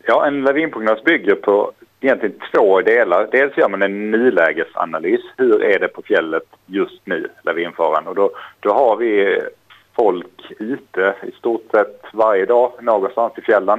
Ja, en lavinprognos bygger på egentligen två delar. Dels gör man en nulägesanalys. Hur är det på fjället just nu, lavinfaran? Och då har vi folk ute i stort sett varje dag någonstans i fjällen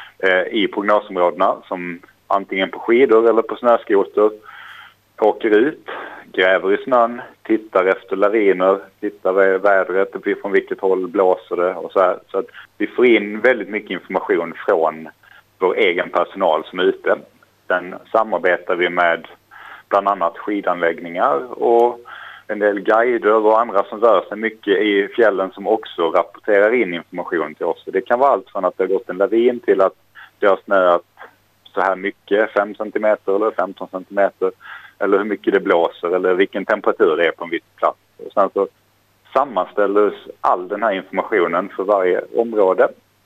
i prognosområdena som antingen på skidor eller på snöskoter åker ut, gräver i snön, tittar efter laviner, tittar vädret, från vilket håll blåser det och så här. Så att vi får in väldigt mycket information från vår egen personal som är ute. Sen samarbetar vi med bland annat skidanläggningar och en del guider och andra som rör sig mycket i fjällen som också rapporterar in information till oss. Det kan vara allt från att det har gått en lavin till att det har snöat så här mycket, 5 cm eller 15 cm, eller hur mycket det blåser eller vilken temperatur det är på en viss plats. Och sen så sammanställs all den här informationen för varje område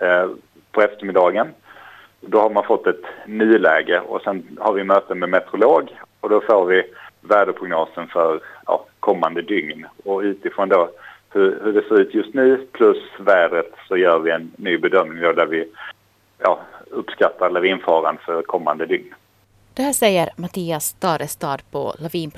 på eftermiddagen. Då har man fått ett nyläge och sen har vi möten med meteorolog och då får vi väderprognosen för kommande dygn. Och utifrån då hur det ser ut just nu plus vädret så gör vi en ny bedömning då där vi uppskattar lavinfaran för kommande dygn. Det här säger Mattias Starestad på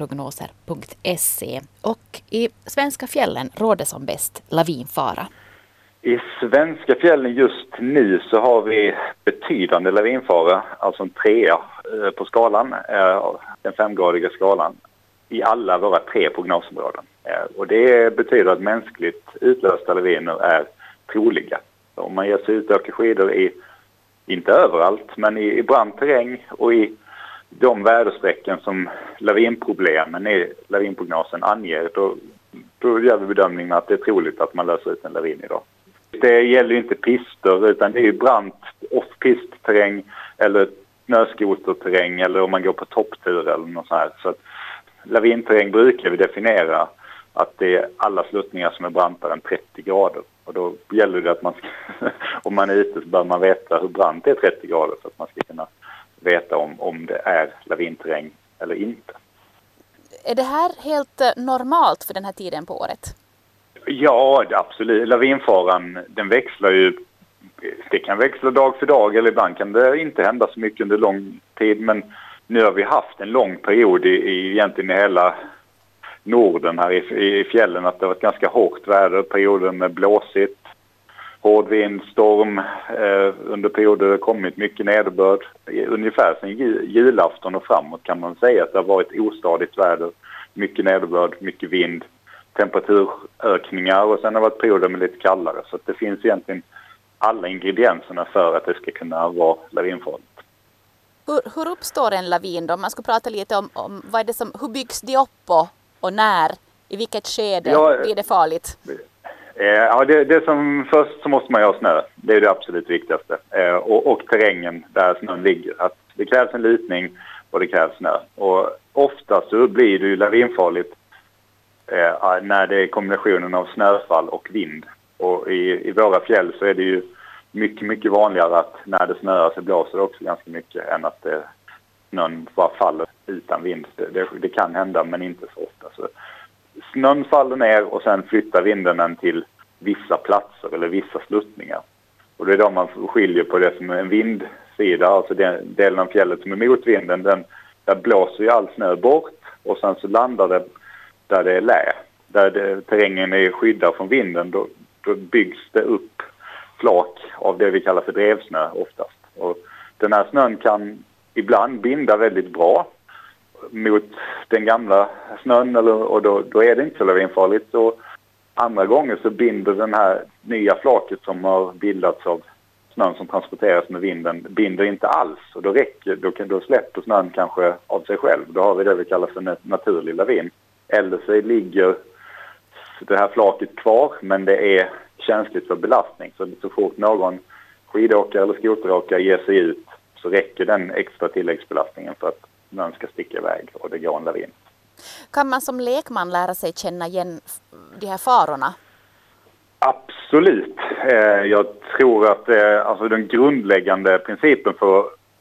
lavinprognoser.se. Och i svenska fjällen råder som bäst lavinfara. I svenska fjällen just nu så har vi betydande lavinfara, alltså en 3 på skalan, den 5-gradiga skalan, i alla våra 3 prognosområden. Och det betyder att mänskligt utlösta laviner är troliga. Så om man ger sig ut och åker skidor inte överallt, men i brant terräng och i de väderstrecken som lavinproblemen i lavinprognosen anger, då gör vi bedömningen att det är troligt att man löser ut en lavin idag. Det gäller ju inte pister utan det är ju brant off-pist-terräng eller snöskoterterräng eller om man går på topptur eller något sånt här. Så att lavinterräng brukar vi definiera att det är alla sluttningar som är brantare än 30 grader. Och då gäller det att man om man är ute så bör man veta hur brant det är 30 grader så att man ska kunna veta om det är lavinterräng eller inte. Är det här helt normalt för den här tiden på året? Ja, absolut. Lavinfaran, den växlar ju. Det kan växla dag för dag eller ibland kan det inte hända så mycket under lång tid. Men nu har vi haft en lång period egentligen i hela Norden här i fjällen att det har varit ganska hårt väder, perioder med blåsigt, hård vind, storm, under perioder har det kommit mycket nederbörd. Ungefär sedan julafton och framåt kan man säga att det har varit ostadigt väder, mycket nederbörd, mycket vind, temperaturökningar och sen har det varit perioder med lite kallare. Så att det finns egentligen alla ingredienserna för att det ska kunna vara lavinfarligt. Hur uppstår en lavin då? Man ska prata lite om vad är det hur byggs det upp och när, i vilket skede blir det farligt? Ja, det som först så måste man ha snö. Det är det absolut viktigaste. Och terrängen där snön ligger. Att det krävs en lutning och det krävs snö. Och ofta så blir det ju lavinfarligt när det är kombinationen av snöfall och vind. Och i våra fjäll så är det ju mycket, mycket vanligare att när det snöar så blåser det också ganska mycket än att snön bara faller utan vind. Det kan hända men inte så ofta. Så snön faller ner och sen flyttar vinden den till vissa platser eller vissa sluttningar. Och det är då man skiljer på det som är en vindsida, alltså den delen av fjället som är mot vinden, där blåser ju all snö bort och sen så landar det där det är lä. Där terrängen är skyddad från vinden, då byggs det upp flak av det vi kallar för drevsnö oftast. Och den här snön kan ibland binda väldigt bra mot den gamla snön och då är det inte så lavinfarligt. Och andra gånger så binder den här nya flaket som har bildats av snön som transporteras med vinden binder inte alls. Och då släpper snön kanske av sig själv. Då har vi det vi kallar för naturlig lavin. Eller så ligger det här flaket kvar men det är känsligt för belastning. Så fort någon skidåkare eller skoteråkare ger sig ut så räcker den extra tilläggsbelastningen för att snön ska sticka iväg och det går en lavin. Kan man som lekman lära sig känna igen de här farorna? Absolut. Jag tror att alltså den grundläggande principen för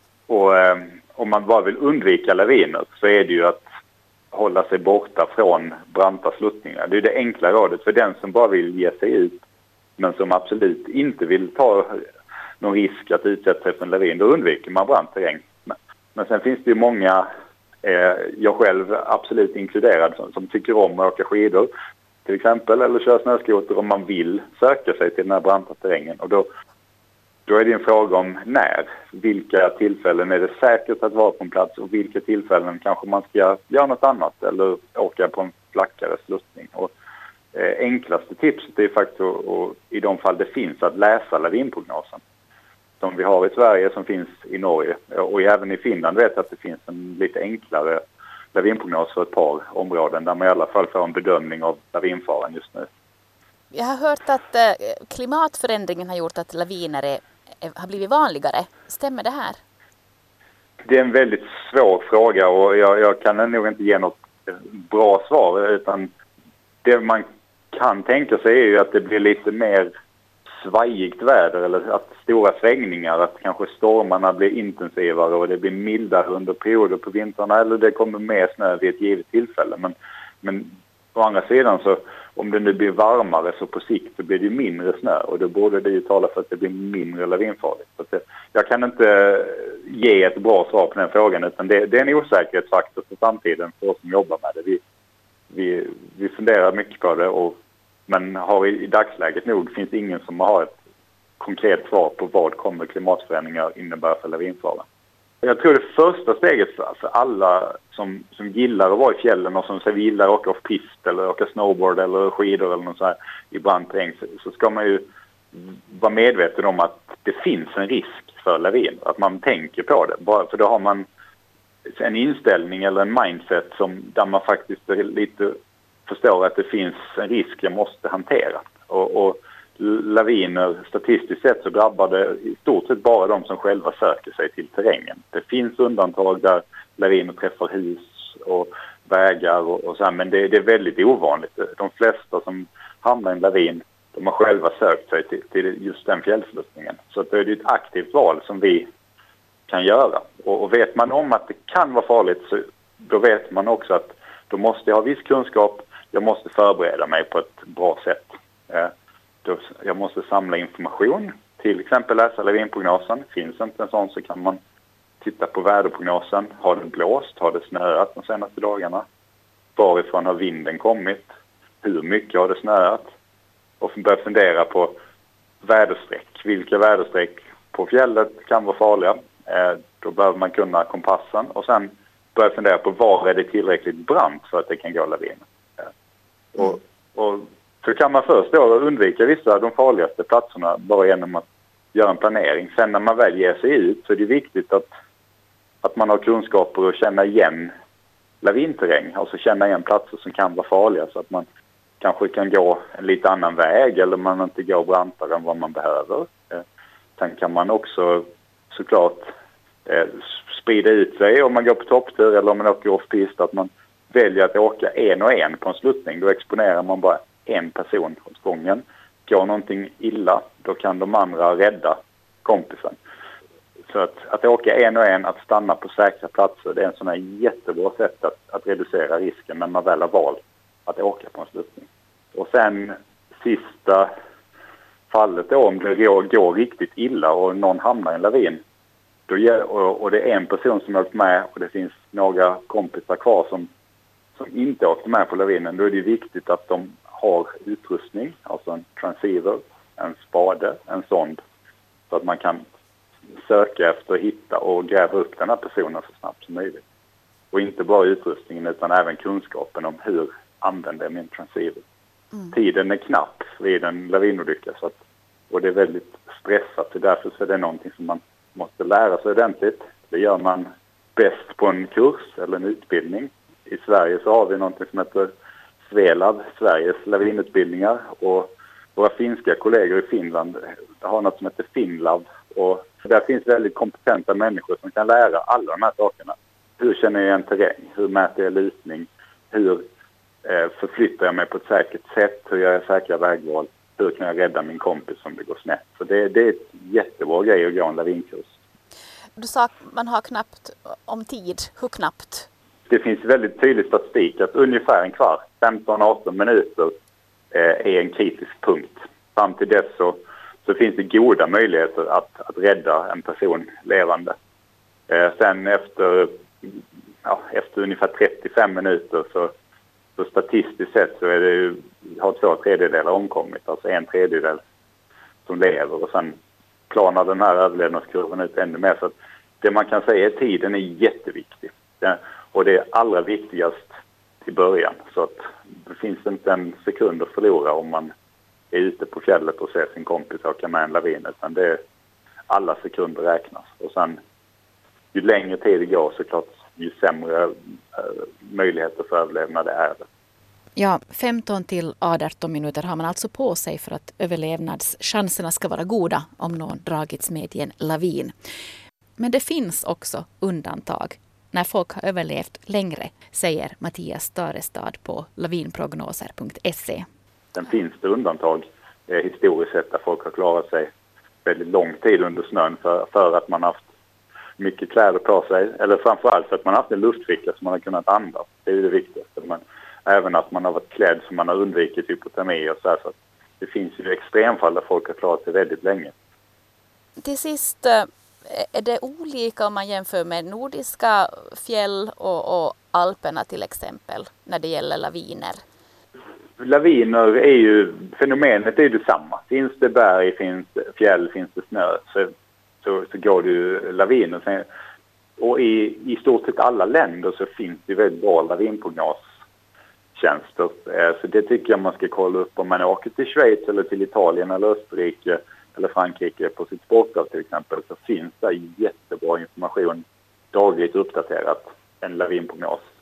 om man bara vill undvika laviner så är det ju att hålla sig borta från branta sluttningar. Det är det enkla rådet för den som bara vill ge sig ut men som absolut inte vill ta någon risk att utsätta sig för en lavin, då undviker man brant terräng. Men sen finns det ju många, jag själv absolut inkluderad, som tycker om att åka skidor till exempel, eller köra snöskoter om man vill söka sig till den här branta terrängen. Och då är det en fråga om när. Vilka tillfällen är det säkert att vara på en plats och vilka tillfällen kanske man ska göra något annat eller åka på en flackare sluttning. Och enklaste tipset är faktiskt att, i de fall det finns, att läsa lavinprognosen. Som vi har i Sverige, som finns i Norge. Och även i Finland vet jag att det finns en lite enklare lavinprognos för ett par områden där man i alla fall får en bedömning av lavinfaran just nu. Jag har hört att klimatförändringen har gjort att laviner har blivit vanligare. Stämmer det här? Det är en väldigt svår fråga och jag kan nog inte ge något bra svar, utan det man kan tänka sig är ju att det blir lite mer svajigt väder, eller att stora svängningar, att kanske stormarna blir intensivare och det blir mildare under perioder på vintrarna, eller det kommer mer snö vid ett givet tillfälle. Men å andra sidan, så om det nu blir varmare, så på sikt så blir det mindre snö, och då borde det ju tala för att det blir mindre lavinfarligt. Så jag kan inte ge ett bra svar på den frågan, utan det är en osäkerhetsfaktor för framtiden för oss som jobbar med det. Vi funderar mycket på det, men har i dagsläget nog finns ingen som har ett konkret svar på vad kommer klimatförändringar innebära för lavinfaran. Jag tror det första steget för alla som gillar att vara i fjällen och som gillar att åka off-pist eller åka snowboard eller skidor eller något så här i brandterräng, så ska man ju vara medveten om att det finns en risk för lavin. Att man tänker på det. Bara för då har man en inställning eller en mindset där man faktiskt lite förstår att det finns en risk jag måste hantera. Och laviner, statistiskt sett, så drabbar det i stort sett bara de som själva söker sig till terrängen. Det finns undantag där laviner träffar hus och vägar och så här, men det är väldigt ovanligt. De flesta som hamnar i en lavin, de har själva sökt sig till just den fjällsluttningen. Så det är ett aktivt val som vi kan göra. Och vet man om att det kan vara farligt, så då vet man också att då måste jag ha viss kunskap, jag måste förbereda mig på ett bra sätt. Jag måste samla information, till exempel läsa lavinprognosen. Finns inte en sån, så kan man titta på väderprognosen. Har det blåst? Har det snöat de senaste dagarna? Varifrån har vinden kommit? Hur mycket har det snöat? Och börja fundera på väderstreck. Vilka väderstreck på fjället kan vara farliga? Då behöver man kunna kompassen. Och sen börja fundera på var är det tillräckligt brant för att det kan gå lavin. Och så kan man först då undvika vissa av de farligaste platserna bara genom att göra en planering. Sen när man väl ger sig ut, så är det viktigt att man har kunskaper och känna igen lavinterräng. Alltså känna igen platser som kan vara farliga, så att man kanske kan gå en lite annan väg, eller man inte går brantare än vad man behöver. Sen kan man också såklart sprida ut sig om man går på topptur eller om man åker off-pist, att man väljer att åka en och en på en sluttning. Då exponerar man bara en person åt gången. Går någonting illa, då kan de andra rädda kompisen. Så att åka en och en, att stanna på säkra platser, det är en sån här jättebra sätt att reducera risken när man väl har valt att åka på en sluttning. Och sen sista fallet då, om det går riktigt illa och någon hamnar i en lavin, och det är en person som har åkt med och det finns några kompisar kvar som inte åkte med på lavinen, då är det viktigt att de har utrustning, alltså en transceiver, en spade, en sond, så att man kan söka efter, hitta och gräva upp den här personen så snabbt som möjligt. Och inte bara utrustningen, utan även kunskapen om hur använder min transceiver. Tiden är knapp vid en lavinolycka, och det är väldigt stressat, så därför så är det någonting som man måste lära sig ordentligt. Det gör man bäst på en kurs eller en utbildning. I Sverige så har vi någonting som heter Svelab, Sveriges lavinutbildningar, och våra finska kollegor i Finland har något som heter Finlab, och där finns väldigt kompetenta människor som kan lära alla de här sakerna. Hur känner jag en terräng? Hur mäter jag lutning? Hur förflyttar jag mig på ett säkert sätt? Hur gör jag säkra vägval? Hur kan jag rädda min kompis om det går snett? Så det är ett jättebra grej att gå en lavinkurs. Du sa att man har knappt om tid. Hur knappt? Det finns väldigt tydlig statistik att ungefär en kvart, 15-18 minuter är en kritisk punkt. Fram till dess så finns det goda möjligheter att rädda en person levande. Sen efter ungefär 35 minuter så statistiskt sett så är det ju, har 2/3 omkommit, alltså 1/3 som lever, och sen planar den här överlevnadskurvan ut ännu mer. Så att det man kan säga är att tiden är jätteviktig. Och det är allra viktigast i början. Så att det finns inte en sekund att förlora om man är ute på fjället och ser sin kompis åka med en lavin. Utan det är, alla sekunder räknas. Och sen ju längre tid det går såklart, ju sämre möjligheter för överlevnad är det. Ja, 15 till 18 minuter har man alltså på sig för att överlevnadschanserna ska vara goda om någon dragits med i en lavin. Men det finns också undantag när folk har överlevt längre, säger Mattias Starestad på lavinprognoser.se. Sen finns det undantag historiskt sett där folk har klarat sig väldigt lång tid under snön för att man har haft mycket kläder på sig, eller framförallt för att man har haft en luftficka som man har kunnat andas. Det är ju det viktigaste. Men även att man har varit klädd så man har undvikit hypotermi och så här. Så att det finns ju extremfall där folk har klarat sig väldigt länge. Till sist, är det olika om man jämför med nordiska fjäll och Alperna till exempel när det gäller laviner? Laviner är ju, fenomenet är ju detsamma. Finns det berg, finns det fjäll, finns det snö så går det ju laviner. Och i stort sett alla länder så finns det väldigt bra lavinprognostjänster. Så det tycker jag man ska kolla upp om man åker till Schweiz eller till Italien eller Österrike eller Frankrike på sitt sportdag till exempel, så finns det jättebra information dagligt uppdaterat, en lavinprognos.